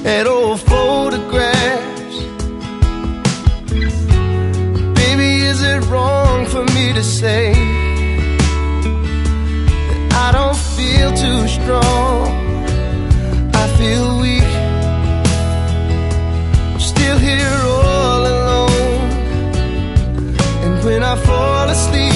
at old photographs. Baby, is it wrong for me to say that I don't feel too strong? I feel weak, I'm still here all alone. And when I fall asleep,